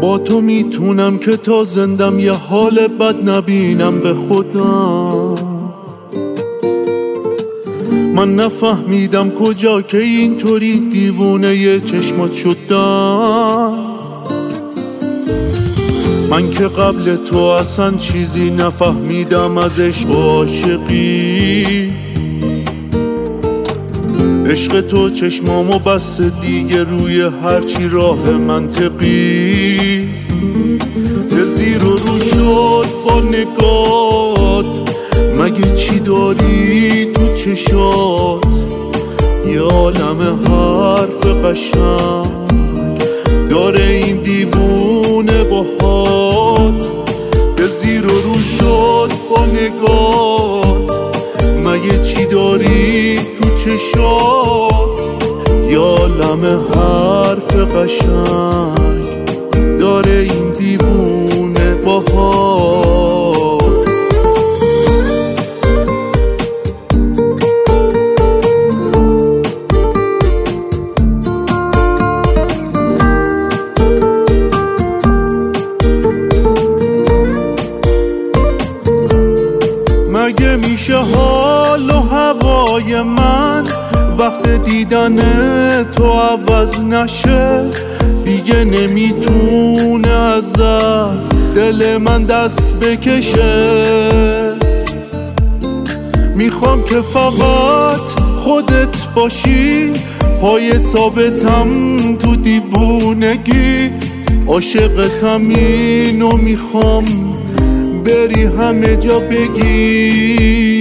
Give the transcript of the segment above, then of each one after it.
با تو میتونم که تا زندم یه حال بد نبینم به خودم. من نفهمیدم کجا که اینطوری دیوونه ی چشمات شدم. من که قبل تو اصلا چیزی نفهمیدم از عشق و عاشقی. عشق تو چشمامو بس دیگه روی هرچی راه منطقی. دل زیر و رو شد با نگات، مگه چی داری تو چشات؟ یه عالم حرف قشنگ داره این دیوونه باهات. دل زیر و رو شد با نگات، مگه چی داری تو چشات؟ یه عالم حرف قشنگ داره این دیوونه باهات. مگه میشه حال و هوای من وقت دیدن تو عوض نشه؟ دیگه نمیتونه ازت دل من دست بکشه. میخوام که فقط خودت باشی، پای ثابتم تو دیوونگی. عاشقتم اینو میخوام بری همه جا بگی.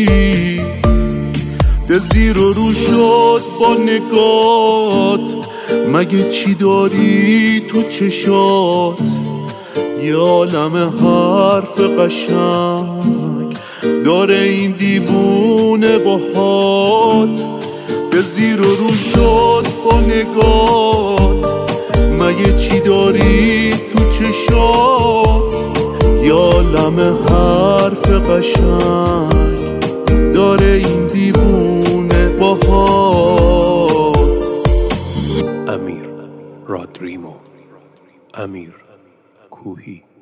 دل زیر و رو شد با نگات، مگه چی داری تو چشات؟ یه عالم حرف قشنگ داره این دیوونه باهات. دل زیر و رو شد با نگات، مگه چی داری تو چشات؟ یه عالم حرف قشنگ داره این دیوونه باهات. امیر رادریمو، امیر کوهی.